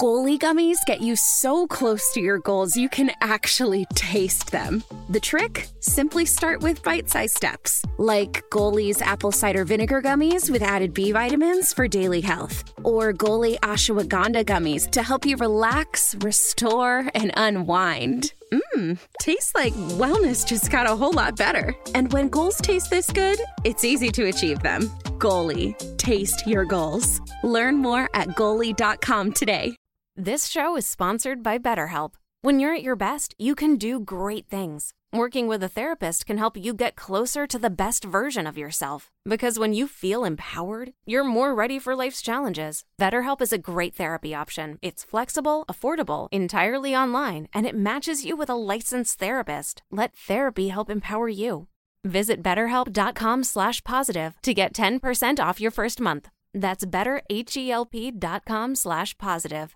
Goalie gummies get you so close to your goals you can actually taste them. The trick? Simply start with bite-sized steps, like Goalie's apple cider vinegar gummies with added B vitamins for daily health, or Goalie ashwagandha gummies to help you relax, restore, and unwind. Tastes like wellness just got a whole lot better. And when goals taste this good, it's easy to achieve them. Goalie, taste your goals. Learn more at Goalie.com today. This show is sponsored by BetterHelp. When you're at your best, you can do great things. Working with a therapist can help you get closer to the best version of yourself. Because when you feel empowered, you're more ready for life's challenges. BetterHelp is a great therapy option. It's flexible, affordable, entirely online, and it matches you with a licensed therapist. Let therapy help empower you. Visit BetterHelp.com/positive to get 10% off your first month. That's BetterHelp.com/positive.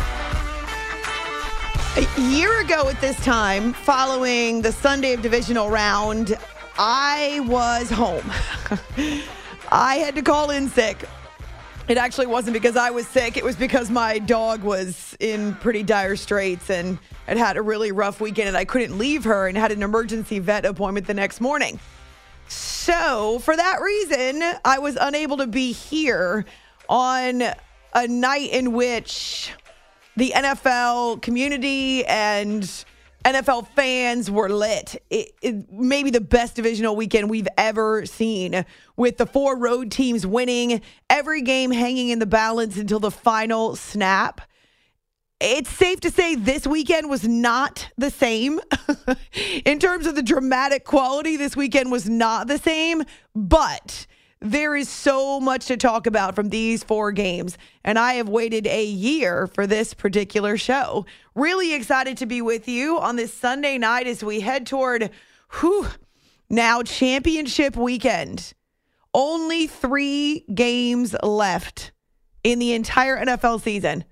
A year ago at this time, following the Sunday of divisional round, I was home. I had to call in sick. It actually wasn't because I was sick. It was because my dog was in pretty dire straits and had a really rough weekend, and I couldn't leave her and had an emergency vet appointment the next morning. So for that reason, I was unable to be here on a night in which the NFL community and NFL fans were lit. It may be the best divisional weekend we've ever seen, with the 4 road teams winning, every game hanging in the balance until the final snap. It's safe to say this weekend was not the same. In terms of the dramatic quality, this weekend was not the same, but there is so much to talk about from these 4 games, and I have waited a year for this particular show. Really excited to be with you on this Sunday night as we head toward, now championship weekend. Only 3 games left in the entire NFL season.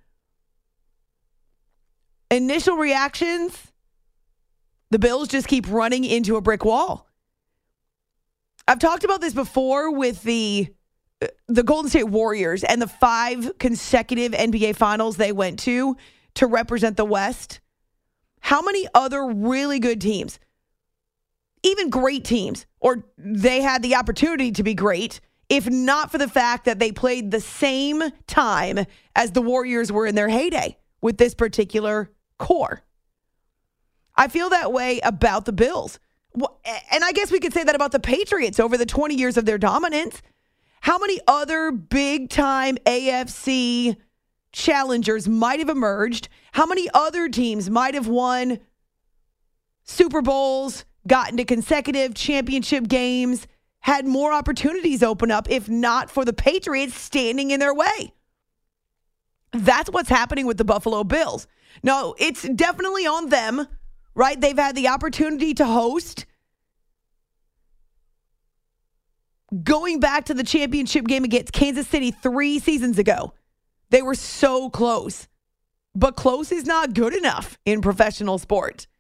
Initial reactions, the Bills just keep running into a brick wall. I've talked about this before with the Golden State Warriors and the 5 consecutive NBA finals they went to represent the West. How many other really good teams, even great teams, or they had the opportunity to be great, if not for the fact that they played the same time as the Warriors were in their heyday with this particular core? I feel that way about the Bills. And I guess we could say that about the Patriots over the 20 years of their dominance. How many other big-time AFC challengers might have emerged? How many other teams might have won Super Bowls, gotten to consecutive championship games, had more opportunities open up if not for the Patriots standing in their way? That's what's happening with the Buffalo Bills. No, it's definitely on them, right? They've had the opportunity to host. Going back to the championship game against Kansas City 3 seasons ago, they were so close. But close is not good enough in professional sport.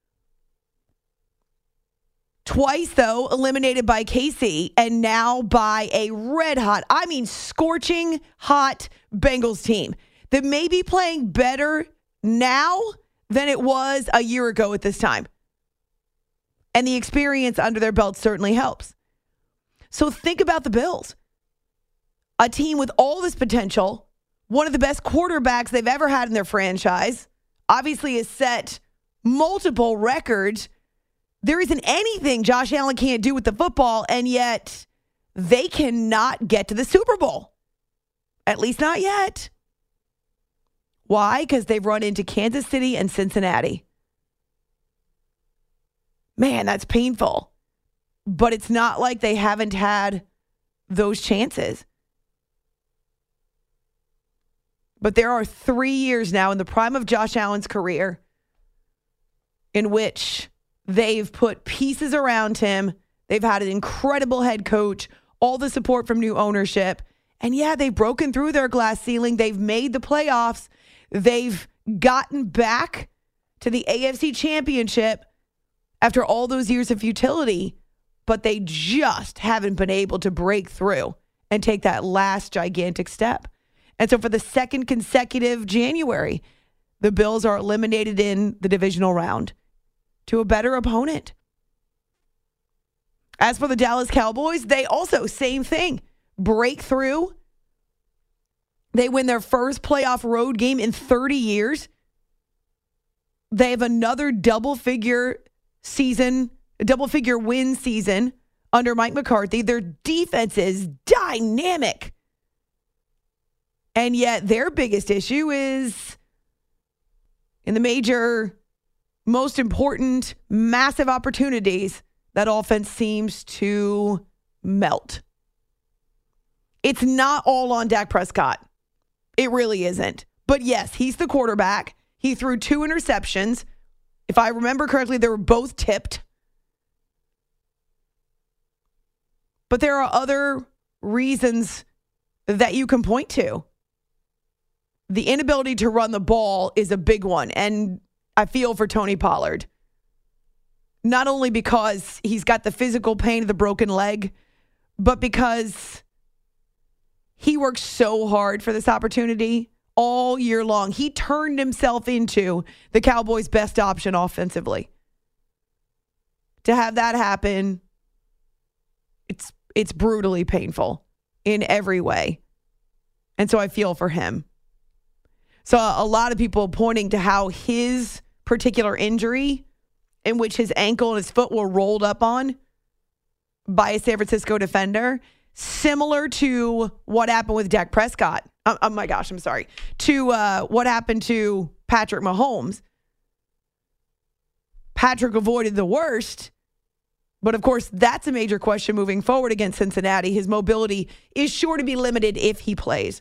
Twice, though, eliminated by KC, and now by a red-hot, scorching hot Bengals team that may be playing better now than it was a year ago at this time. And the experience under their belt certainly helps. So think about the Bills. A team with all this potential, one of the best quarterbacks they've ever had in their franchise, obviously has set multiple records. There isn't anything Josh Allen can't do with the football, and yet they cannot get to the Super Bowl. At least not yet. Why? Because they've run into Kansas City and Cincinnati. Man, that's painful. But it's not like they haven't had those chances. But there are 3 years now in the prime of Josh Allen's career in which they've put pieces around him. They've had an incredible head coach, all the support from new ownership. And yeah, they've broken through their glass ceiling. They've made the playoffs. They've gotten back to the AFC Championship after all those years of futility, but they just haven't been able to break through and take that last gigantic step. And so for the second consecutive January, the Bills are eliminated in the divisional round to a better opponent. As for the Dallas Cowboys, they also, same thing, breakthrough. They win their first playoff road game in 30 years. They have another double-figure win season under Mike McCarthy. Their defense is dynamic. And yet their biggest issue is in the major, most important, massive opportunities, that offense seems to melt. It's not all on Dak Prescott. It really isn't. But yes, he's the quarterback. He threw 2 interceptions. If I remember correctly, they were both tipped. But there are other reasons that you can point to. The inability to run the ball is a big one. And I feel for Tony Pollard. Not only because he's got the physical pain of the broken leg, but because he worked so hard for this opportunity all year long. He turned himself into the Cowboys' best option offensively. To have that happen, it's brutally painful in every way. And so I feel for him. So a lot of people pointing to how his particular injury, in which his ankle and his foot were rolled up on by a San Francisco defender, similar to what happened with Dak Prescott. Oh my gosh, I'm sorry. To what happened to Patrick Mahomes. Patrick avoided the worst, but of course, that's a major question moving forward against Cincinnati. His mobility is sure to be limited if he plays.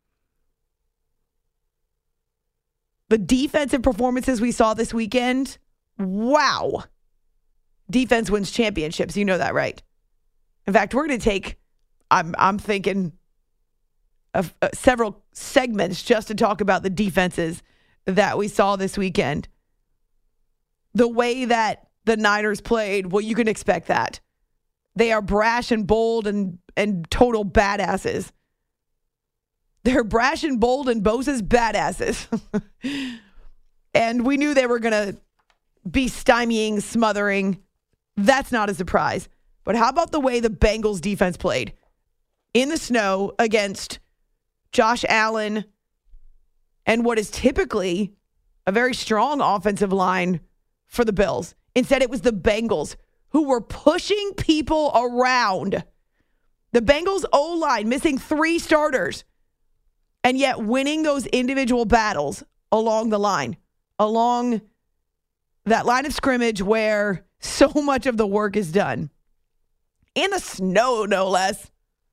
The defensive performances we saw this weekend, wow. Defense wins championships. You know that, right? In fact, we're going to take, I'm thinking of several segments just to talk about the defenses that we saw this weekend. The way that the Niners played, well, you can expect that. They are brash and bold and total badasses. They're brash and bold and Bosa's badasses. And we knew they were going to be stymieing, smothering. That's not a surprise. But how about the way the Bengals defense played? In the snow against Josh Allen and what is typically a very strong offensive line for the Bills. Instead, it was the Bengals who were pushing people around. The Bengals O-line missing 3 starters and yet winning those individual battles along the line, along that line of scrimmage where so much of the work is done. In the snow, no less.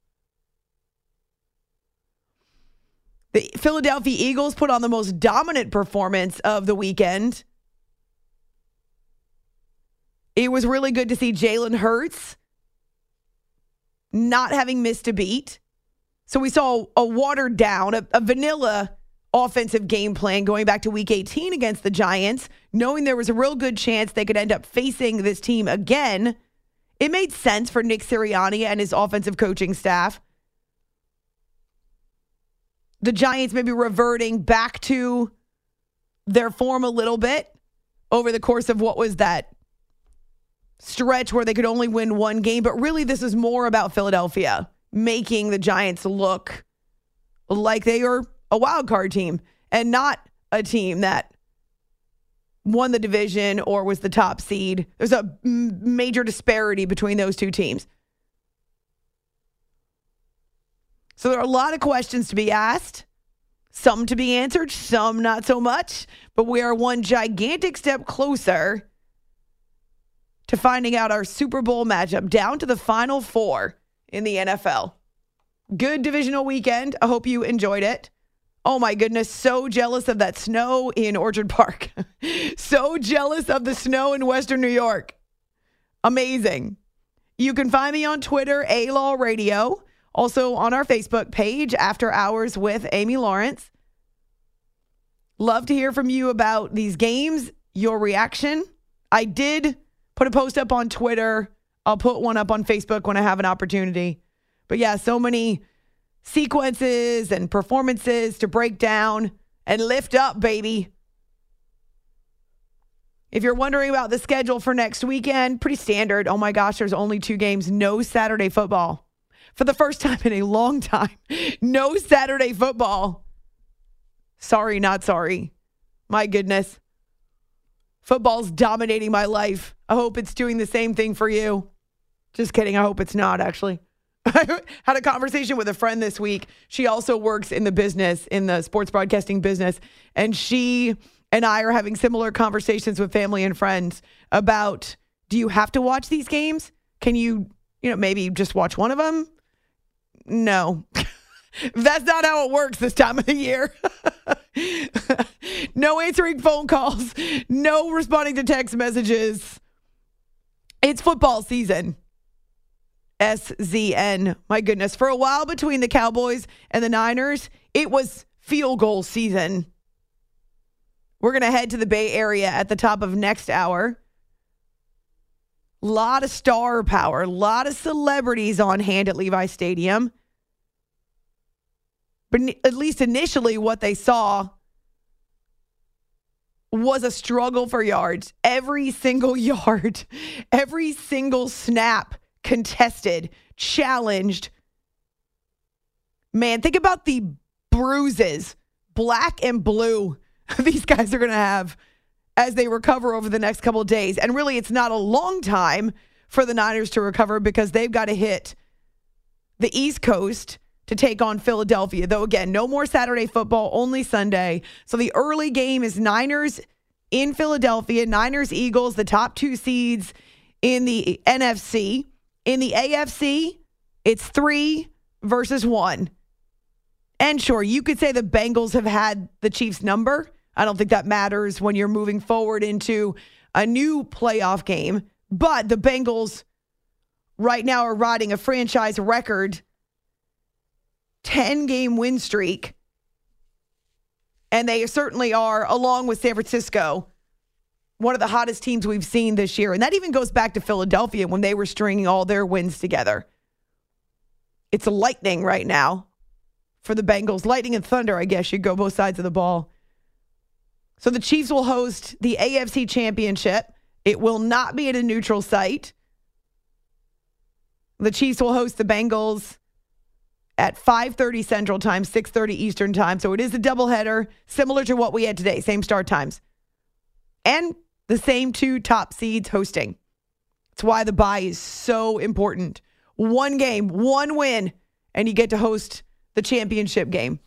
The Philadelphia Eagles put on the most dominant performance of the weekend. It was really good to see Jalen Hurts not having missed a beat. So we saw a watered down, a vanilla offensive game plan going back to week 18 against the Giants, knowing there was a real good chance they could end up facing this team again. It made sense for Nick Sirianni and his offensive coaching staff. The Giants maybe reverting back to their form a little bit over the course of what was that stretch where they could only win 1 game. But really, this is more about Philadelphia making the Giants look like they are a wild card team and not a team that won the division or was the top seed. There's a major disparity between those two teams. So there are a lot of questions to be asked, some to be answered, some not so much, but we are one gigantic step closer to finding out our Super Bowl matchup down to the Final 4 in the NFL. Good divisional weekend. I hope you enjoyed it. Oh my goodness, so jealous of that snow in Orchard Park. So jealous of the snow in Western New York. Amazing. You can find me on Twitter, A-Law Radio. Also on our Facebook page, After Hours with Amy Lawrence. Love to hear from you about these games, your reaction. I did put a post up on Twitter. I'll put one up on Facebook when I have an opportunity. But yeah, so many sequences and performances to break down and lift up, baby. If you're wondering about the schedule for next weekend, pretty standard. Oh my gosh, there's only 2 games. No Saturday football. For the first time in a long time, no Saturday football. Sorry, not sorry. My goodness. Football's dominating my life. I hope it's doing the same thing for you. Just kidding. I hope it's not, actually. I had a conversation with a friend this week. She also works in the business, in the sports broadcasting business. And she and I are having similar conversations with family and friends about, do you have to watch these games? Can you maybe just watch one of them? No. That's not how it works this time of the year. No answering phone calls. No responding to text messages. It's football season. SZN. My goodness. For a while between the Cowboys and the Niners, it was field goal season. We're going to head to the Bay Area at the top of next hour. A lot of star power. A lot of celebrities on hand at Levi Stadium. But at least initially what they saw was a struggle for yards. Every single yard, every single snap contested, challenged. Man, think about the bruises, black and blue, these guys are going to have as they recover over the next couple of days. And really, it's not a long time for the Niners to recover because they've got to hit the East Coast to take on Philadelphia. Though, again, no more Saturday football, only Sunday. So the early game is Niners in Philadelphia, Niners-Eagles, the top 2 seeds in the NFC. In the AFC, it's 3 versus 1. And sure, you could say the Bengals have had the Chiefs' number. I don't think that matters when you're moving forward into a new playoff game. But the Bengals right now are riding a franchise record 10-game win streak. And they certainly are, along with San Francisco, one of the hottest teams we've seen this year. And that even goes back to Philadelphia when they were stringing all their wins together. It's lightning right now for the Bengals. Lightning and thunder, I guess. You go both sides of the ball. So the Chiefs will host the AFC Championship. It will not be at a neutral site. The Chiefs will host the Bengals at 5:30 Central Time, 6:30 Eastern Time. So it is a doubleheader, similar to what we had today, same start times. And the same 2 top seeds hosting. That's why the bye is so important. 1 game, 1 win, and you get to host the championship game.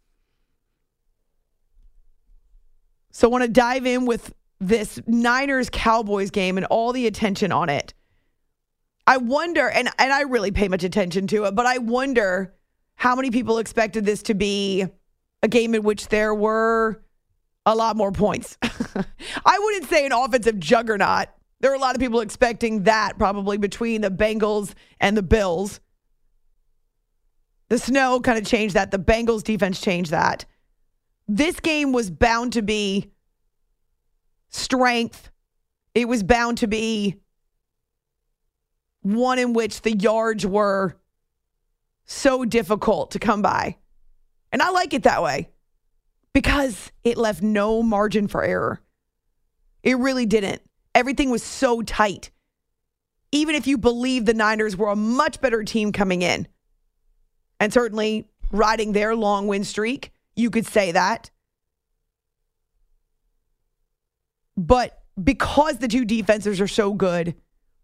So I want to dive in with this Niners-Cowboys game and all the attention on it. I wonder, and I really pay much attention to it, but I wonder how many people expected this to be a game in which there were a lot more points. I wouldn't say an offensive juggernaut. There are a lot of people expecting that probably between the Bengals and the Bills. The snow kind of changed that. The Bengals defense changed that. This game was bound to be strength. It was bound to be one in which the yards were so difficult to come by. And I like it that way because it left no margin for error. It really didn't. Everything was so tight. Even if you believe the Niners were a much better team coming in, and certainly riding their long win streak, you could say that. But because the 2 defenses are so good,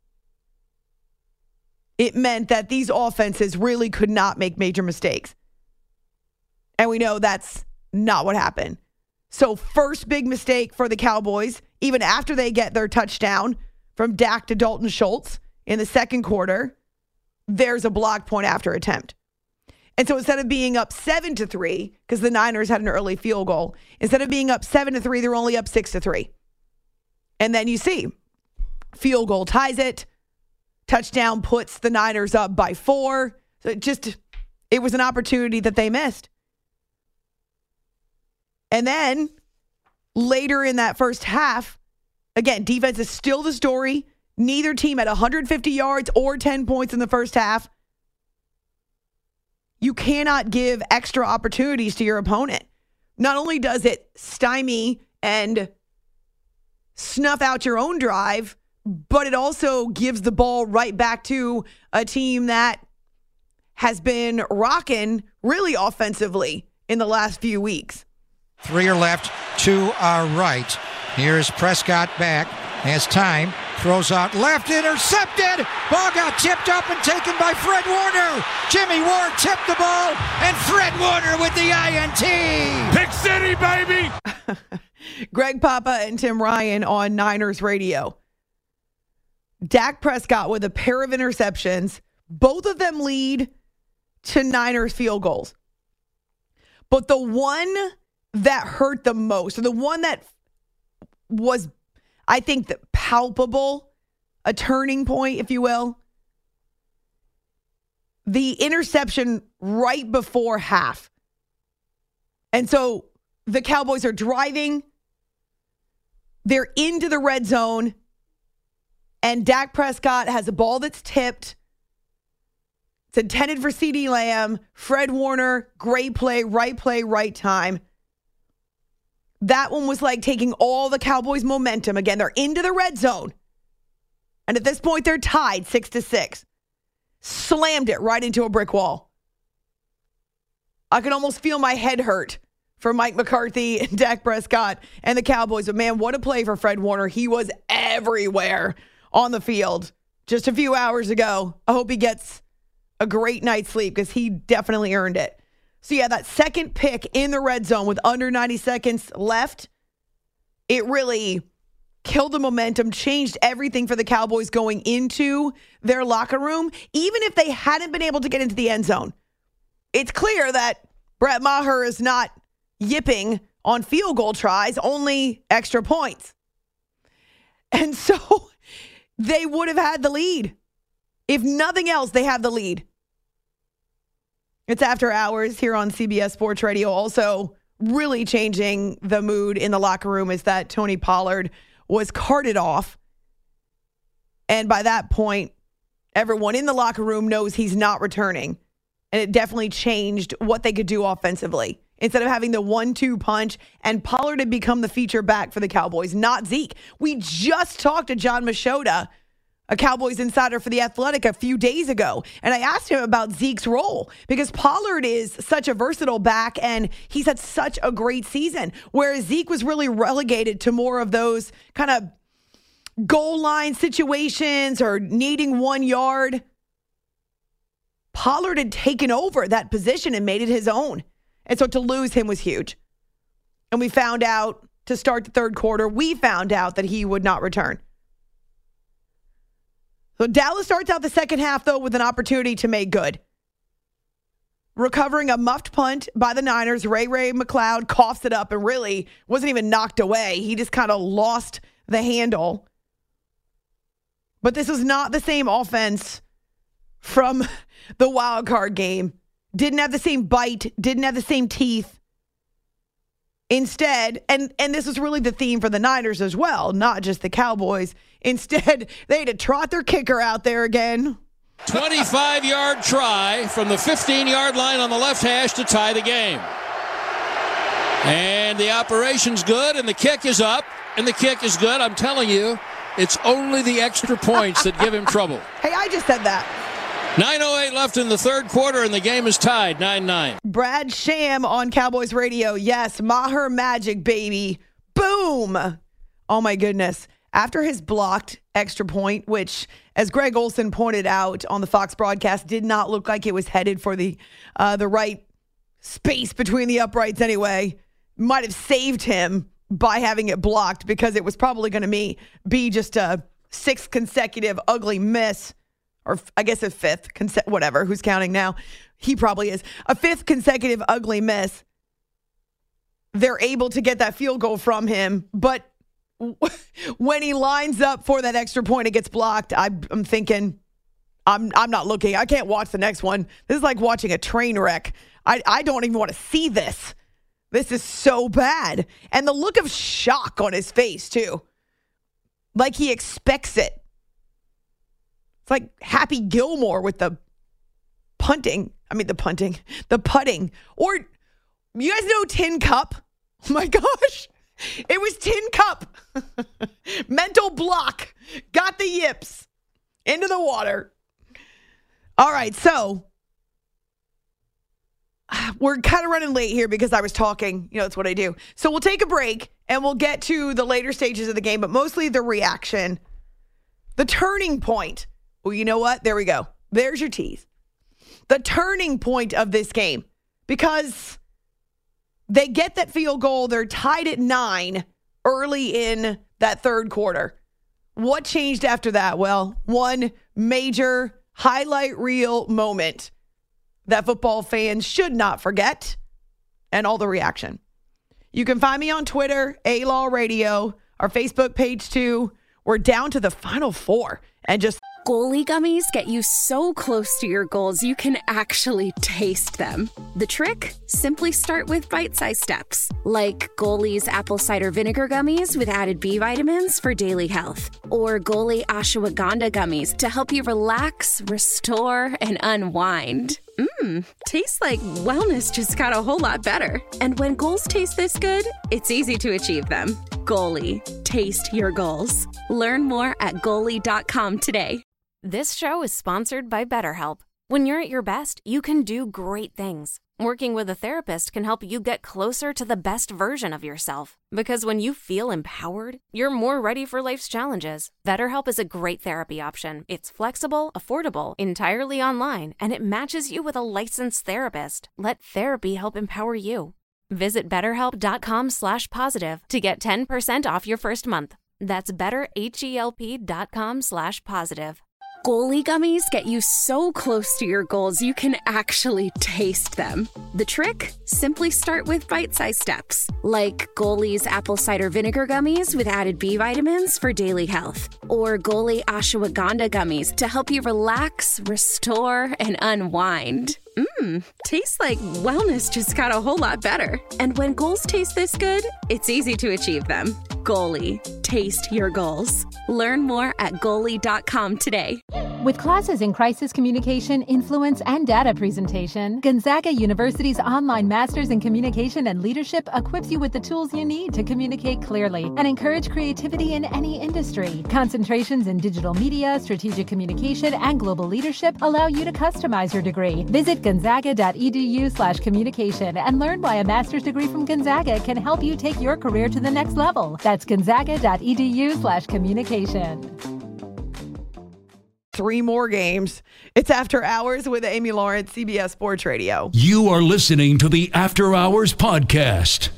it meant that these offenses really could not make major mistakes. And we know that's not what happened. So first big mistake for the Cowboys, even after they get their touchdown from Dak to Dalton Schultz in the second quarter, there's a block point after attempt. And so instead of being up 7-3, because the Niners had an early field goal, instead of being up 7-3, they're only up 6-3. And then you see, field goal ties it. Touchdown puts the Niners up by 4. So it was an opportunity that they missed. And then later in that first half, again, defense is still the story. Neither team had 150 yards or 10 points in the first half. You cannot give extra opportunities to your opponent. Not only does it stymie and snuff out your own drive, but it also gives the ball right back to a team that has been rocking really offensively in the last few weeks. 3 are left, 2 are right. Here's Prescott back, has time, throws out left, intercepted. Ball got tipped up and taken by Fred Warner. Jimmy Ward tipped the ball, and Fred Warner with the INT. Pick City, baby! Greg Papa and Tim Ryan on Niners radio. Dak Prescott with a pair of interceptions. Both of them lead to Niners field goals. But the one that hurt the most, or the one that was, I think, the palpable, a turning point, if you will, the interception right before half. And so the Cowboys are driving. They're into the red zone. And Dak Prescott has a ball that's tipped. It's intended for CeeDee Lamb. Fred Warner, great play, right time. That one was like taking all the Cowboys' momentum. Again, they're into the red zone. And at this point, they're tied 6-6. Slammed it right into a brick wall. I could almost feel my head hurt for Mike McCarthy and Dak Prescott and the Cowboys. But man, what a play for Fred Warner. He was everywhere on the field just a few hours ago. I hope he gets a great night's sleep because he definitely earned it. So yeah, that second pick in the red zone with under 90 seconds left, it really killed the momentum, changed everything for the Cowboys going into their locker room. Even if they hadn't been able to get into the end zone, it's clear that Brett Maher is not yipping on field goal tries, only extra points. And so they would have had the lead. If nothing else, they have the lead. It's After Hours here on CBS Sports Radio. Also, really changing the mood in the locker room is that Tony Pollard was carted off. And by that point, everyone in the locker room knows he's not returning. And it definitely changed what they could do offensively. Instead of having the 1-2 punch, and Pollard had become the feature back for the Cowboys, not Zeke. We just talked to John Machota, a Cowboys insider for The Athletic, a few days ago. And I asked him about Zeke's role because Pollard is such a versatile back and he's had such a great season, whereas Zeke was really relegated to more of those kind of goal line situations or needing 1 yard. Pollard had taken over that position and made it his own. And so to lose him was huge. And we found out to start the third quarter, we found out that he would not return. So Dallas starts out the second half, though, with an opportunity to make good. Recovering a muffed punt by the Niners, Ray McCloud coughs it up and really wasn't even knocked away. He just kind of lost the handle. But this was not the same offense from the wild card game. Didn't have the same bite, didn't have the same teeth. Instead, and this was really the theme for the Niners as well, not just the Cowboys. Instead, they had to trot their kicker out there again. 25-yard try from the 15-yard line on the left hash to tie the game. And the operation's good, and the kick is up, and the kick is good. I'm telling you, it's only the extra points that give him trouble. Hey, I just said that. 9:08 left in the third quarter, and the game is tied 9-9. Brad Sham on Cowboys Radio. Yes, Maher magic, baby. Boom. Oh, my goodness. After his blocked extra point, which, as Greg Olsen pointed out on the Fox broadcast, did not look like it was headed for the right space between the uprights anyway, might have saved him by having it blocked because it was probably going to be just a sixth consecutive ugly miss. Or I guess a fifth, whatever, who's counting now? He probably is. A fifth consecutive ugly miss. They're able to get that field goal from him. But when he lines up for that extra point, it gets blocked. I'm thinking, I'm not looking. I can't watch the next one. This is like watching a train wreck. I don't even want to see this. This is so bad. And the look of shock on his face, too. Like he expects it. It's like Happy Gilmore with the punting. the putting. Or you guys know Tin Cup? Oh my gosh. It was Tin Cup. Mental block. Got the yips into the water. All right, so we're kind of running late here because I was talking. That's what I do. So we'll take a break and we'll get to the later stages of the game, but mostly the reaction. The turning point. Well, you know what? There we go. There's your tease. The turning point of this game, because they get that field goal. They're tied at 9 early in that third quarter. What changed after that? Well, one major highlight reel moment that football fans should not forget, and all the reaction. You can find me on Twitter, A-Law Radio, our Facebook page too. We're down to the final 4 and just... Goalie gummies get you so close to your goals you can actually taste them. The trick? Simply start with bite-sized steps, like Goalie's apple cider vinegar gummies with added B vitamins for daily health, or Goalie ashwagandha gummies to help you relax, restore, and unwind. Tastes like wellness just got a whole lot better. And when goals taste this good, it's easy to achieve them. Goalie, taste your goals. Learn more at Goalie.com today. This show is sponsored by BetterHelp. When you're at your best, you can do great things. Working with a therapist can help you get closer to the best version of yourself. Because when you feel empowered, you're more ready for life's challenges. BetterHelp is a great therapy option. It's flexible, affordable, entirely online, and it matches you with a licensed therapist. Let therapy help empower you. Visit BetterHelp.com/positive to get 10% off your first month. That's BetterHelp.com/positive. Goalie gummies get you so close to your goals you can actually taste them. The trick? Simply start with bite-sized steps, like Goalie's apple cider vinegar gummies with added B vitamins for daily health, or Goalie ashwagandha gummies to help you relax, restore, and unwind. Tastes like wellness just got a whole lot better. And when goals taste this good, it's easy to achieve them. Goalie, taste your goals. Learn more at Goalie.com today. With classes in crisis communication, influence, and data presentation, Gonzaga University's online Masters in Communication and Leadership equips you with the tools you need to communicate clearly and encourage creativity in any industry. Concentrations in digital media, strategic communication, and global leadership allow you to customize your degree. Visit gonzaga.edu/communication and learn why a master's degree from Gonzaga can help you take your career to the next level. That's gonzaga.edu/communication. 3 more games. It's After Hours with Amy Lawrence, CBS Sports Radio. You are listening to the After Hours podcast.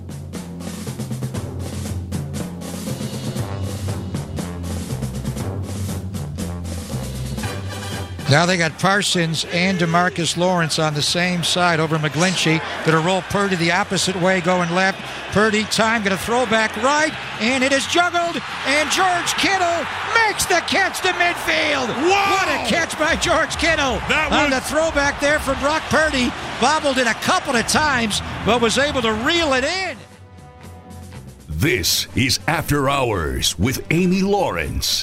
Now they got Parsons and DeMarcus Lawrence on the same side over McGlinchey. Going to roll Purdy the opposite way, going left. Purdy time, going to throw back right, and it is juggled, and George Kittle makes the catch to midfield. Wow. What a catch by George Kittle. On the throwback there from Brock Purdy. Bobbled it a couple of times, but was able to reel it in. This is After Hours with Amy Lawrence.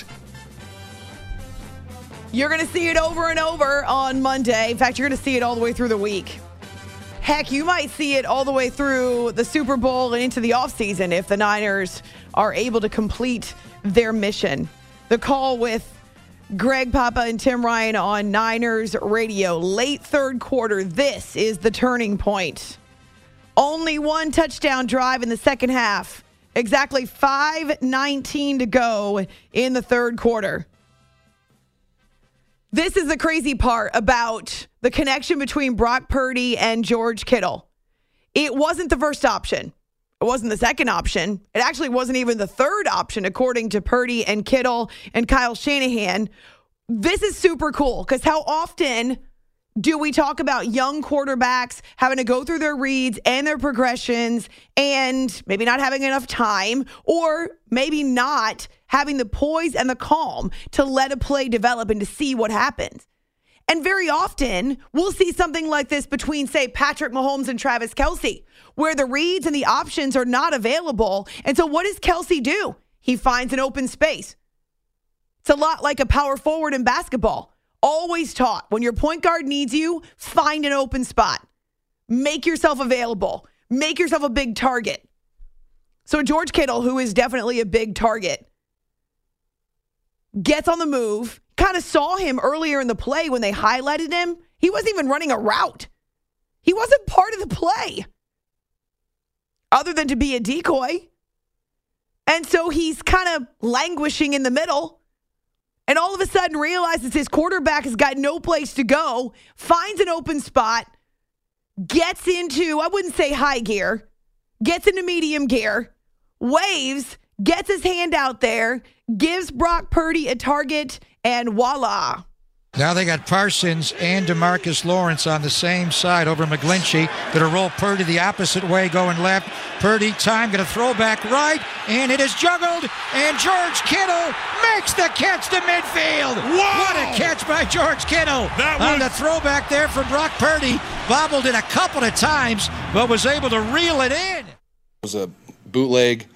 You're going to see it over and over on Monday. In fact, you're going to see it all the way through the week. Heck, you might see it all the way through the Super Bowl and into the offseason if the Niners are able to complete their mission. The Call with Greg Papa and Tim Ryan on Niners Radio. Late third quarter, this is the turning point. Only one touchdown drive in the second half. Exactly 5:19 to go in the third quarter. This is the crazy part about the connection between Brock Purdy and George Kittle. It wasn't the first option. It wasn't the second option. It actually wasn't even the third option, according to Purdy and Kittle and Kyle Shanahan. This is super cool because how often do we talk about young quarterbacks having to go through their reads and their progressions and maybe not having enough time, or maybe not having the poise and the calm to let a play develop and to see what happens? And very often, we'll see something like this between, say, Patrick Mahomes and Travis Kelce, where the reads and the options are not available. And so what does Kelce do? He finds an open space. It's a lot like a power forward in basketball. always taught when your point guard needs you, find an open spot. Make yourself available. Make yourself a big target. So George Kittle, who is definitely a big target, gets on the move. Kind of saw him earlier in the play when they highlighted him. He wasn't even running a route. He wasn't part of the play other than to be a decoy. And so he's kind of languishing in the middle. And all of a sudden realizes his quarterback has got no place to go, finds an open spot, gets into, I wouldn't say high gear, gets into medium gear, waves, gets his hand out there, gives Brock Purdy a target, and voila. Now they got Parsons and DeMarcus Lawrence on the same side over McGlinchey. Going to roll Purdy the opposite way, going left. Purdy, time, going to throw back right, and it is juggled, and George Kittle makes the catch to midfield. Wow. What a catch by George Kittle. On the throwback there from Brock Purdy. Bobbled it a couple of times, but was able to reel it in. It was a bootleg.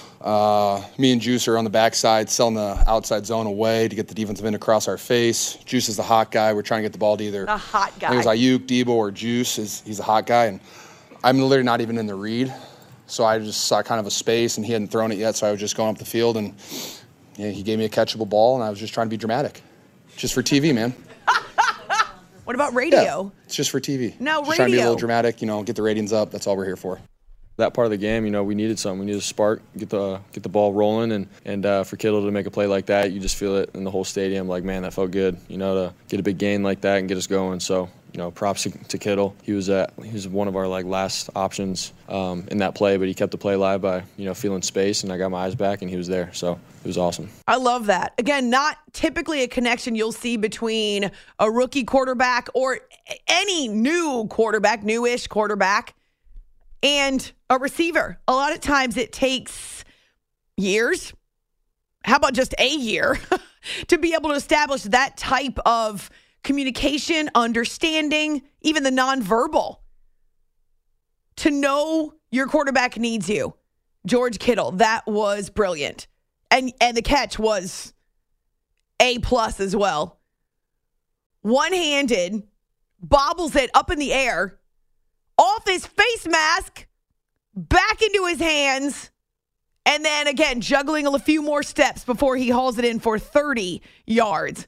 Me and Juice are on the backside, selling the outside zone away to get the defensive end across our face. Juice is the hot guy. We're trying to get the ball to either. The hot guy. I think it was Ayuk, Debo, or Juice. He's a hot guy, and I'm literally not even in the read. So I just saw kind of a space, and he hadn't thrown it yet, so I was just going up the field, and he gave me a catchable ball, and I was just trying to be dramatic. Just for TV, man. What about radio? Yeah, it's just for TV. No, just radio. Trying to be a little dramatic, get the ratings up. That's all we're here for. That part of the game, we needed something. We needed a spark, get the ball rolling, and for Kittle to make a play like that, you just feel it in the whole stadium. Like, man, that felt good. To get a big gain like that and get us going. So, props to Kittle. He was one of our last options in that play, but he kept the play alive by feeling space, and I got my eyes back, and he was there. So it was awesome. I love that. Again, not typically a connection you'll see between a rookie quarterback or any new quarterback, newish quarterback, and a receiver. A lot of times it takes years. How about just a year to be able to establish that type of communication, understanding, even the nonverbal, to know your quarterback needs you. George Kittle, that was brilliant. And the catch was A+ as well. One-handed, bobbles it up in the air, off his face mask, back into his hands, and then again, juggling a few more steps before he hauls it in for 30 yards.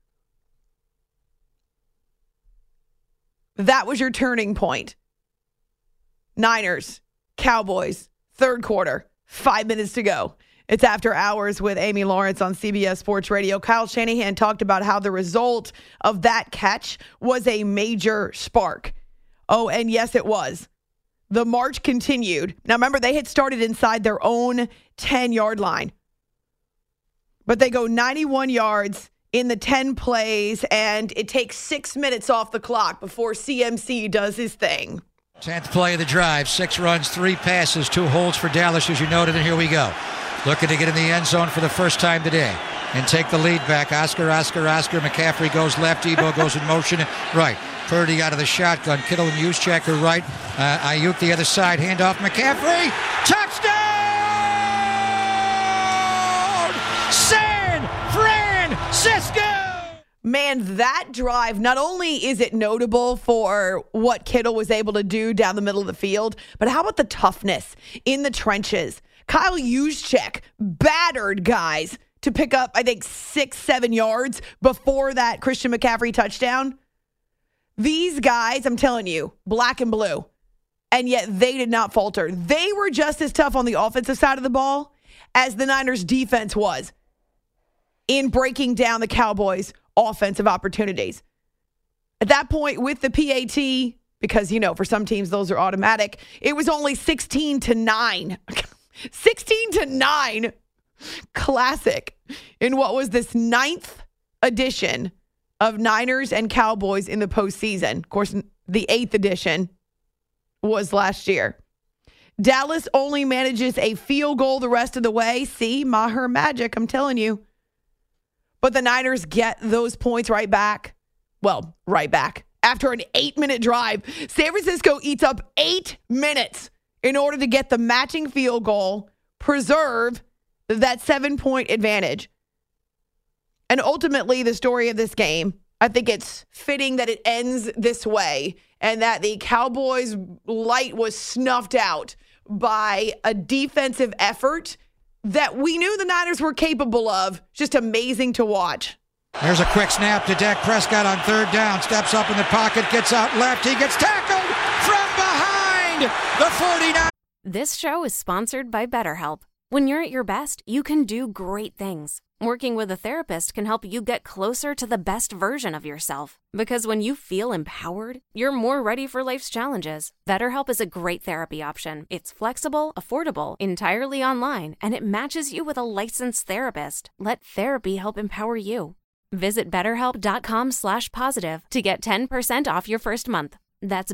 That was your turning point. Niners, Cowboys, third quarter, 5 minutes to go. It's After Hours with Amy Lawrence on CBS Sports Radio. Kyle Shanahan talked about how the result of that catch was a major spark. Oh, and yes, it was. The march continued. Now, remember, they had started inside their own 10-yard line. But they go 91 yards in the 10 plays, and it takes 6 minutes off the clock before CMC does his thing. 10th play of the drive. 6 runs, 3 passes, 2 holds for Dallas, as you noted, and here we go. Looking to get in the end zone for the first time today and take the lead back. Oscar. McCaffrey goes left. Debo goes in motion right. Purdy out of the shotgun. Kittle and Juszczyk are right. Ayuk the other side. Handoff. McCaffrey. Touchdown! San Francisco! Man, that drive, not only is it notable for what Kittle was able to do down the middle of the field, but how about the toughness in the trenches? Kyle Juszczyk battered guys to pick up, I think, 6-7 yards before that Christian McCaffrey touchdown. These guys, I'm telling you, black and blue, and yet they did not falter. They were just as tough on the offensive side of the ball as the Niners defense was in breaking down the Cowboys' offensive opportunities. At that point, with the PAT, because, for some teams, those are automatic, it was only 16-9. 16-9. Classic in what was this 9th edition of Niners and Cowboys in the postseason. Of course, the 8th edition was last year. Dallas only manages a field goal the rest of the way. See, Maher magic, I'm telling you. But the Niners get those points right back. Well, right back. After an 8-minute drive, San Francisco eats up 8 minutes in order to get the matching field goal, preserve that 7-point advantage. And ultimately, the story of this game, I think it's fitting that it ends this way and that the Cowboys' light was snuffed out by a defensive effort that we knew the Niners were capable of. Just amazing to watch. There's a quick snap to Dak Prescott on third down. Steps up in the pocket, gets out left. He gets tackled from behind the 49. This show is sponsored by BetterHelp. When you're at your best, you can do great things. Working with a therapist can help you get closer to the best version of yourself. Because when you feel empowered, you're more ready for life's challenges. BetterHelp is a great therapy option. It's flexible, affordable, entirely online, and it matches you with a licensed therapist. Let therapy help empower you. Visit BetterHelp.com/positive to get 10% off your first month. That's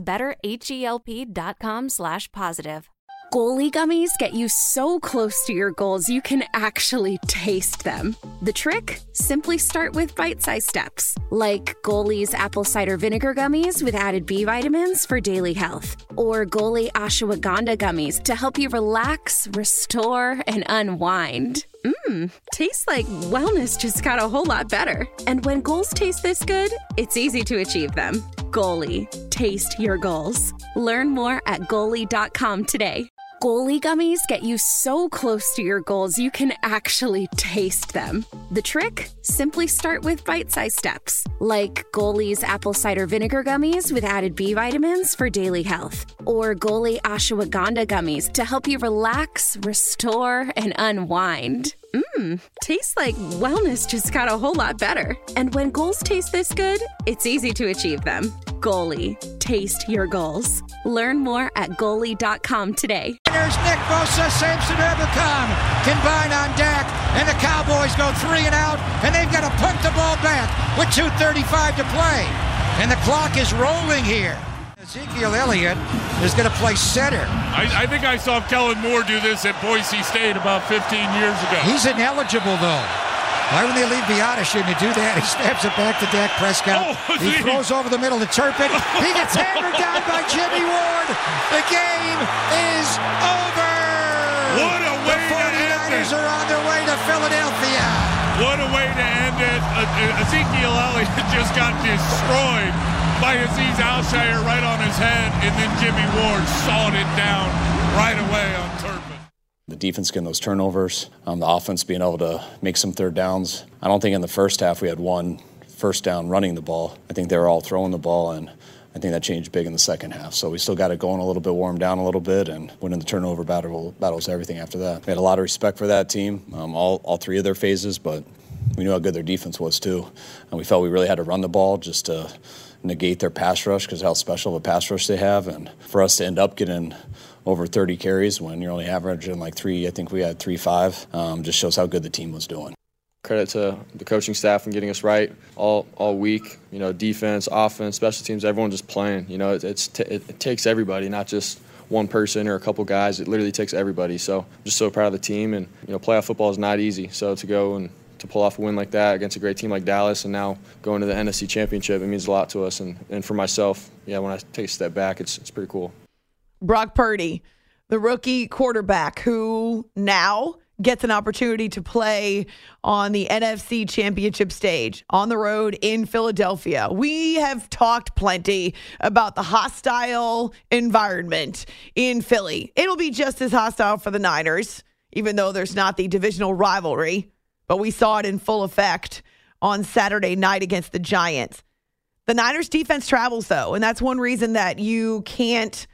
BetterHelp.com/positive. Goalie gummies get you so close to your goals you can actually taste them. The trick? Simply start with bite-sized steps, like Goalie's apple cider vinegar gummies with added B vitamins for daily health, or Goalie ashwagandha gummies to help you relax, restore, and unwind. Tastes like wellness just got a whole lot better. And when goals taste this good, it's easy to achieve them. Goalie, taste your goals. Learn more at Goalie.com today. Goalie gummies get you so close to your goals you can actually taste them. The trick? Simply start with bite-sized steps, like Goalie's apple cider vinegar gummies with added B vitamins for daily health, or Goalie ashwagandha gummies to help you relax, restore, and unwind. Tastes like wellness just got a whole lot better. And when goals taste this good, it's easy to achieve them. Goalie, taste your goals. Learn more at Goalie.com today. There's Nick Bosa, Samson Ebukam combine on Dak, and the Cowboys go 3 and out, and they've got to punt the ball back with 2:35 to play. And the clock is rolling here. Ezekiel Elliott is going to play center. I think I saw Kellen Moore do this at Boise State about 15 years ago. He's ineligible, though. Why would they leave Biada? Shouldn't he do that? He snaps it back to Dak Prescott. He throws over the middle to Turpin. He gets hammered down by Jimmy Ward. The game is over. What a way to end it. The 49ers are on their way to Philadelphia. What a way to end it. Ezekiel Elliott just got destroyed by Azeez Al-Shaair right on his head, and then Jimmy Ward sawed it down right away on Turpin. The defense getting those turnovers, the offense being able to make some third downs. I don't think in the first half we had one first down running the ball. I think they were all throwing the ball, and I think that changed big in the second half. So we still got it going a little bit, warmed down a little bit, and winning the turnover battles everything after that. We had a lot of respect for that team, all three of their phases, but we knew how good their defense was too. And we felt we really had to run the ball just to negate their pass rush because of how special of a pass rush they have. And for us to end up getting over 30 carries when you're only averaging like 3, I think we had 3-5, just shows how good the team was doing. Credit to the coaching staff and getting us right all week. You know, defense, offense, special teams, everyone just playing. You know, it takes everybody, not just one person or a couple guys. It literally takes everybody. So I'm just so proud of the team. And, you know, playoff football is not easy. So to go and to pull off a win like that against a great team like Dallas and now going to the NFC Championship, it means a lot to us. And for myself, yeah, when I take a step back, it's pretty cool. Brock Purdy, the rookie quarterback who now gets an opportunity to play on the NFC Championship stage on the road in Philadelphia. We have talked plenty about the hostile environment in Philly. It'll be just as hostile for the Niners, even though there's not the divisional rivalry. But we saw it in full effect on Saturday night against the Giants. The Niners defense travels, though, and that's one reason that you can't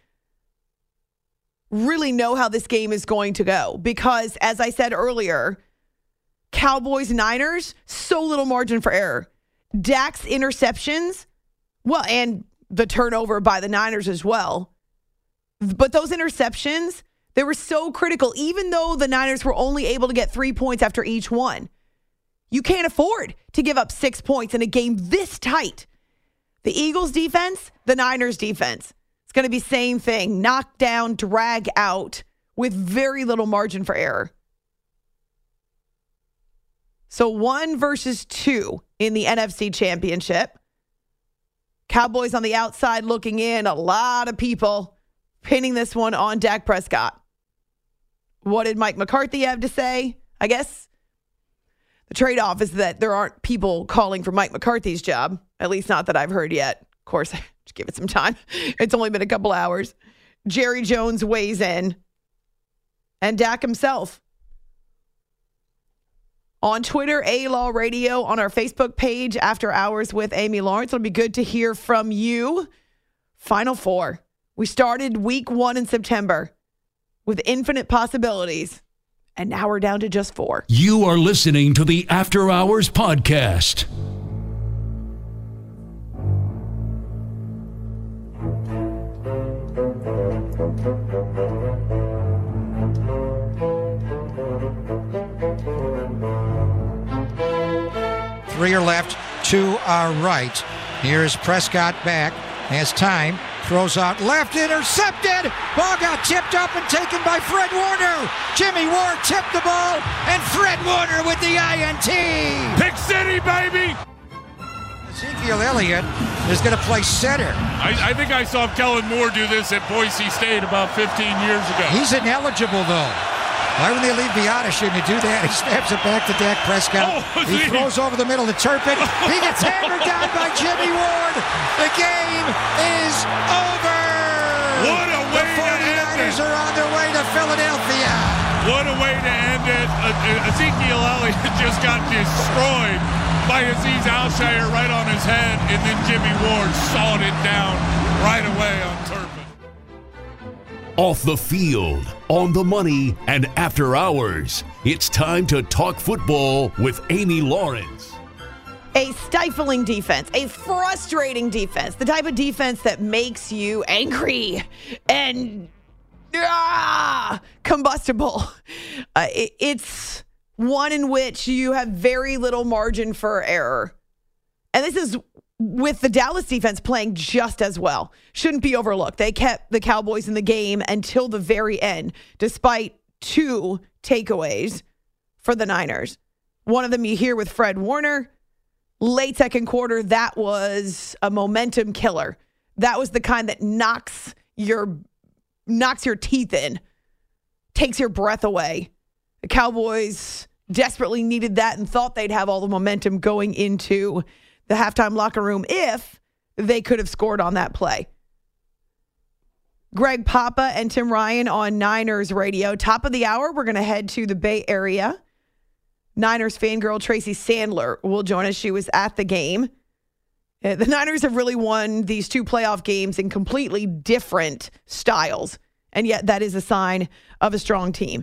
really know how this game is going to go. Because, as I said earlier, Cowboys-Niners, so little margin for error. Dak's interceptions, well, and the turnover by the Niners as well. But those interceptions, they were so critical, even though the Niners were only able to get 3 points after each one. You can't afford to give up 6 points in a game this tight. The Eagles' defense, the Niners' defense. It's going to be same thing. Knock down, drag out with very little margin for error. So 1 versus 2 in the NFC Championship. Cowboys on the outside looking in. A lot of people pinning this one on Dak Prescott. What did Mike McCarthy have to say? I guess The trade-off is that there aren't people calling for Mike McCarthy's job, at least not that I've heard yet. Of course, just give it some time. It's only been a couple hours. Jerry Jones weighs in, and Dak himself. On Twitter, A-Law Radio, on our Facebook page, After Hours with Amy Lawrence. It'll be good to hear from you. Final four. We started week 1 in September with infinite possibilities, and now we're down to just 4. You are listening to the After Hours Podcast. Three are left, 2 are right. Here's Prescott back. Has time. Throws out left, intercepted. Ball got tipped up and taken by Fred Warner. Jimmy Ward tipped the ball, and Fred Warner with the INT. Pick City, baby! Ezekiel Elliott is going to play center. I think I saw Kellen Moore do this at Boise State about 15 years ago. He's ineligible, though. Why would they leave Beata? Shouldn't you do that? He snaps it back to Dak Prescott. He throws over the middle to Turpin. He gets hammered down by Jimmy Ward. The game is over. What a way to end it. The 49ers are on their way to Philadelphia. What a way to end it. Ezekiel Elliott just got destroyed by Azeez Al-Shaair right on his head, and then Jimmy Ward sawed it down right away on Turpin. Off the field, on the money, and after hours, it's time to talk football with Amy Lawrence. A stifling defense, a frustrating defense, the type of defense that makes you angry and combustible. It's one in which you have very little margin for error. And this is with the Dallas defense playing just as well. Shouldn't be overlooked. They kept the Cowboys in the game until the very end, despite 2 takeaways for the Niners. One of them you hear with Fred Warner. Late second quarter, that was a momentum killer. That was the kind that knocks your teeth in, takes your breath away. The Cowboys desperately needed that and thought they'd have all the momentum going into the halftime locker room if they could have scored on that play. Greg Papa and Tim Ryan on Niners Radio. Top of the hour, we're going to head to the Bay Area. Niners fangirl Tracy Sandler will join us. She was at the game. The Niners have really won these 2 playoff games in completely different styles, and yet that is a sign of a strong team.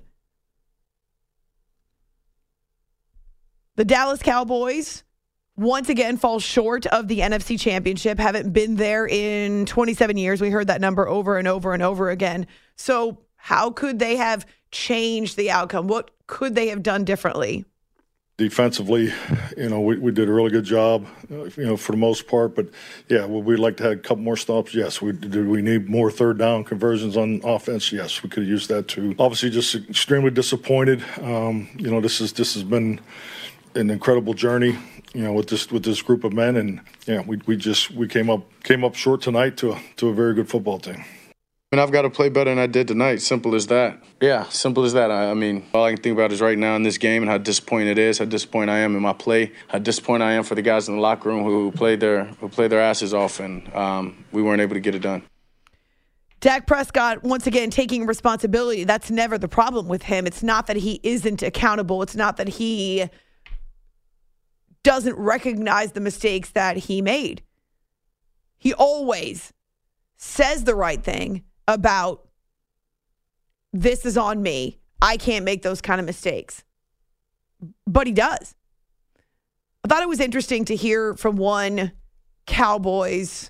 The Dallas Cowboys once again fall short of the NFC Championship. Haven't been there in 27 years. We heard that number over and over and over again. So how could they have changed the outcome? What could they have done differently? Defensively, we did a really good job, for the most part. But, yeah, would we like to have a couple more stops? Yes. Do we need more third down conversions on offense? Yes, we could have used that too. Obviously, just extremely disappointed. This has been an incredible journey, with this group of men, and we came up short tonight to a very good football team. I mean, I've got to play better than I did tonight. Simple as that. Yeah, simple as that. I mean, all I can think about is right now in this game and how disappointed it is, how disappointed I am in my play, how disappointed I am for the guys in the locker room who played their asses off, and we weren't able to get it done. Dak Prescott, once again, taking responsibility. That's never the problem with him. It's not that he isn't accountable. It's not that he doesn't recognize the mistakes that he made. He always says the right thing about, this is on me. I can't make those kind of mistakes. But he does. I thought it was interesting to hear from one Cowboys,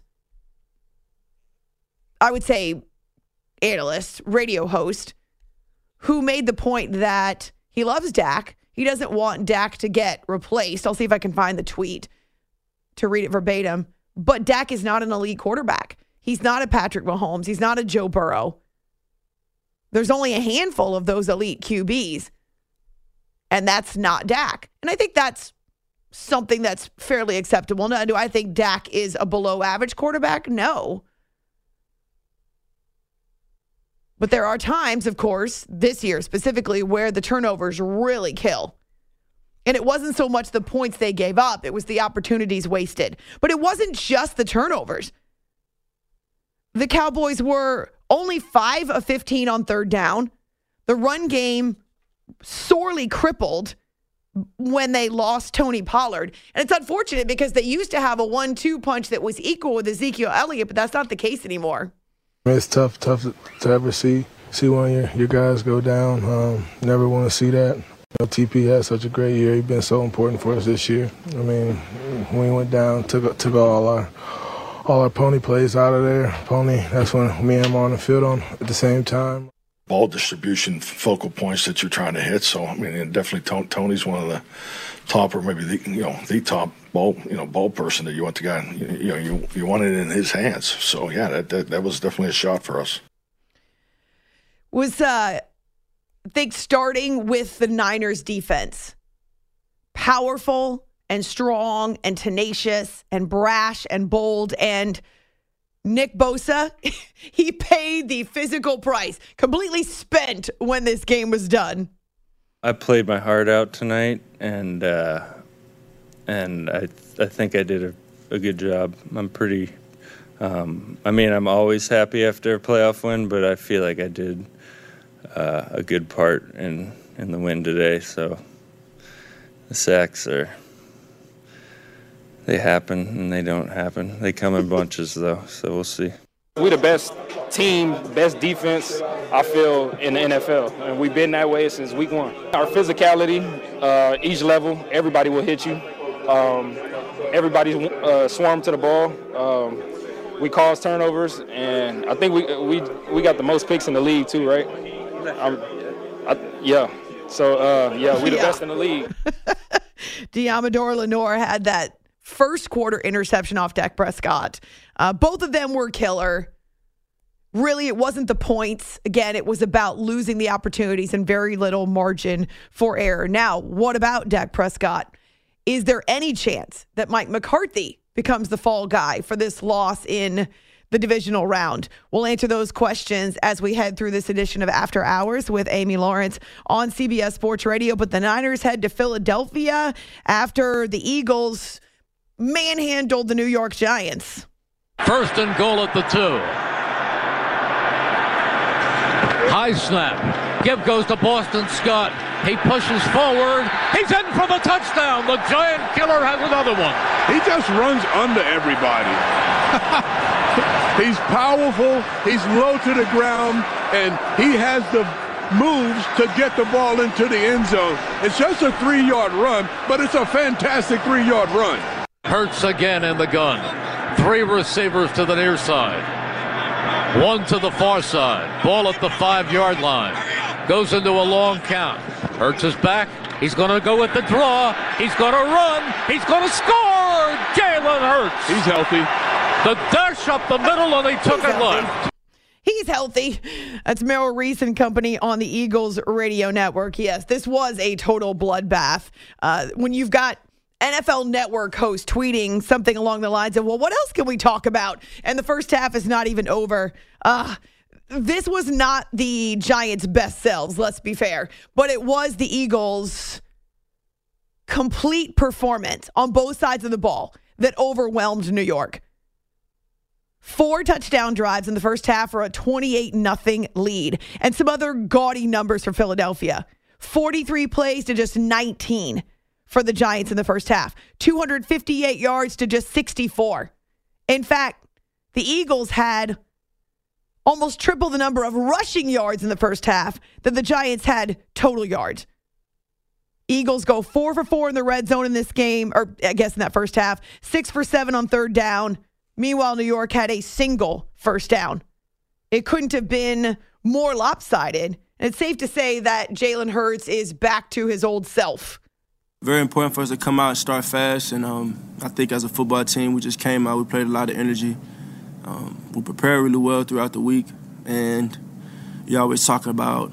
I would say, analyst, radio host, who made the point that he loves Dak. He doesn't want Dak to get replaced. I'll see if I can find the tweet to read it verbatim. But Dak is not an elite quarterback. He's not a Patrick Mahomes. He's not a Joe Burrow. There's only a handful of those elite QBs, and that's not Dak. And I think that's something that's fairly acceptable. Now, do I think Dak is a below-average quarterback? No. But there are times, of course, this year specifically, where the turnovers really kill. And it wasn't so much the points they gave up, it was the opportunities wasted. But it wasn't just the turnovers. The Cowboys were only 5 of 15 on third down. The run game sorely crippled when they lost Tony Pollard. And it's unfortunate because they used to have a 1-2 punch that was equal with Ezekiel Elliott, but that's not the case anymore. It's tough to ever see one of your guys go down. Never want to see that. TP had such a great year. He's been so important for us this year. I mean, when he went down, took all our pony plays out of there. That's when me and him are on the field at the same time. Ball distribution focal points that you're trying to hit. So I mean, and definitely Tony's one of the top, or maybe the top ball person that you want the guy. You want it in his hands. So yeah, that was definitely a shot for us. I think starting with the Niners defense, powerful and strong and tenacious and brash and bold, and Nick Bosa, he paid the physical price, completely spent when this game was done. I played my heart out tonight, and I think I did a good job. I'm pretty. I'm always happy after a playoff win, but I feel like I did a good part in the win today. So the sacks they happen and they don't happen. They come in bunches though, so we'll see. We're the best team, best defense, I feel, in the NFL. And we've been that way since week 1. Our physicality, each level, everybody will hit you. Everybody swarm to the ball. We cause turnovers, and I think we got the most picks in the league too, right? Yeah. So, we're the best in the league. Deommodore Lenoir had that first quarter interception off Dak Prescott. Both of them were killer. Really, it wasn't the points. Again, it was about losing the opportunities and very little margin for error. Now, what about Dak Prescott? Is there any chance that Mike McCarthy becomes the fall guy for this loss in the divisional round? We'll answer those questions as we head through this edition of After Hours with Amy Lawrence on CBS Sports Radio. But the Niners head to Philadelphia after the Eagles manhandled the New York Giants. First and goal at the 2. High snap. Give goes to Boston Scott. He pushes forward. He's in for the touchdown. The Giant Killer has another one. He just runs under everybody. He's powerful. He's low to the ground, and he has the moves to get the ball into the end zone. It's just a 3-yard run, but it's a fantastic 3-yard run. Hurts again in the gun. 3 receivers to the near side. 1 to the far side. Ball at the 5-yard line. Goes into a long count. Hurts is back. He's going to go with the draw. He's going to run. He's going to score. Jalen Hurts. He's healthy. The dash up the middle, and he took it left. He's healthy. That's Merrill Reese and Company on the Eagles radio network. Yes, this was a total bloodbath. When you've got NFL Network host tweeting something along the lines of, well, what else can we talk about? And the first half is not even over. This was not the Giants' best selves, let's be fair. But it was the Eagles' complete performance on both sides of the ball that overwhelmed New York. 4 touchdown drives in the first half for a 28-0 lead. And some other gaudy numbers for Philadelphia. 43 plays to just 19 for the Giants in the first half. 258 yards to just 64. In fact, the Eagles had almost triple the number of rushing yards in the first half that the Giants had total yards. Eagles go 4 for 4 in the red zone in this game, or I guess in that first half. 6 for 7 on third down. Meanwhile, New York had a single first down. It couldn't have been more lopsided. And it's safe to say that Jalen Hurts is back to his old self. Very important for us to come out and start fast. And I think as a football team, we just came out. We played a lot of energy. We prepared really well throughout the week. And you're always talking about,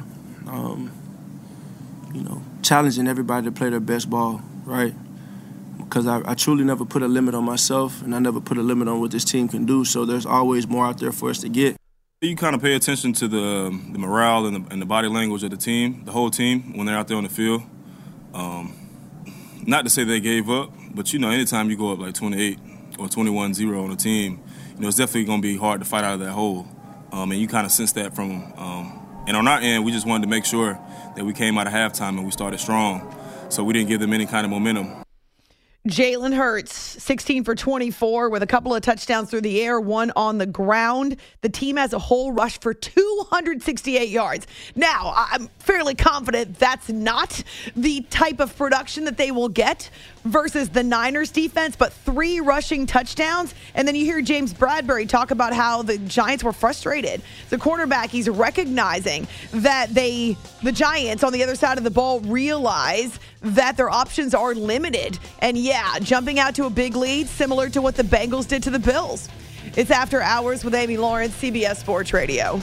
challenging everybody to play their best ball, right? Because I truly never put a limit on myself, and I never put a limit on what this team can do, so there's always more out there for us to get. You kind of pay attention to the morale and the body language of the team, the whole team, when they're out there on the field. not to say they gave up, but, anytime you go up like 28 or 21-0 on a team, it's definitely going to be hard to fight out of that hole. And you kind of sense that from them. And on our end, we just wanted to make sure that we came out of halftime and we started strong, so we didn't give them any kind of momentum. Jalen Hurts, 16 for 24 with a couple of touchdowns through the air, one on the ground. The team as a whole rushed for 268 yards. Now, I'm fairly confident that's not the type of production that they will get versus the Niners defense, but 3 rushing touchdowns. And then you hear James Bradbury talk about how the Giants were frustrated. The quarterback, he's recognizing that the Giants on the other side of the ball realize that their options are limited. And yeah, jumping out to a big lead, similar to what the Bengals did to the Bills. It's After Hours with Amy Lawrence, CBS Sports Radio.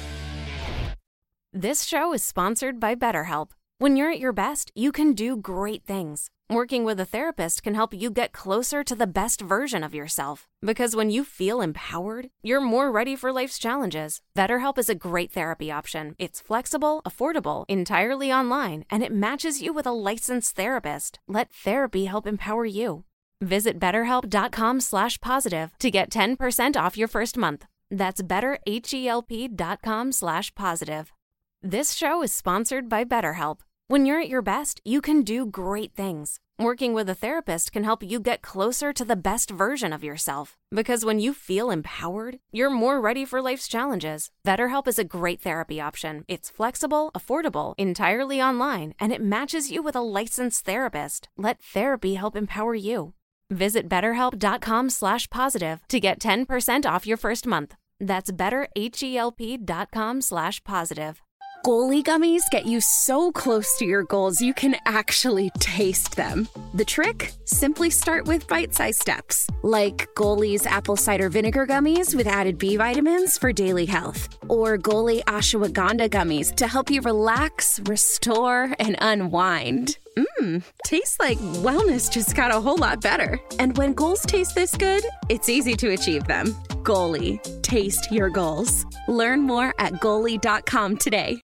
This show is sponsored by BetterHelp. When you're at your best, you can do great things. Working with a therapist can help you get closer to the best version of yourself. Because when you feel empowered, you're more ready for life's challenges. BetterHelp is a great therapy option. It's flexible, affordable, entirely online, and it matches you with a licensed therapist. Let therapy help empower you. Visit BetterHelp.com/positive to get 10% off your first month. That's BetterHelp.com/positive. This show is sponsored by BetterHelp. When you're at your best, you can do great things. Working with a therapist can help you get closer to the best version of yourself. Because when you feel empowered, you're more ready for life's challenges. BetterHelp is a great therapy option. It's flexible, affordable, entirely online, and it matches you with a licensed therapist. Let therapy help empower you. Visit BetterHelp.com/positive to get 10% off your first month. That's BetterHelp.com/positive. Goalie gummies get you so close to your goals you can actually taste them. The trick? Simply start with bite-sized steps, like Goalie's apple cider vinegar gummies with added B vitamins for daily health, or Goalie ashwagandha gummies to help you relax, restore, and unwind. Tastes like wellness just got a whole lot better. And when goals taste this good, it's easy to achieve them. Goalie, taste your goals. Learn more at Goalie.com today.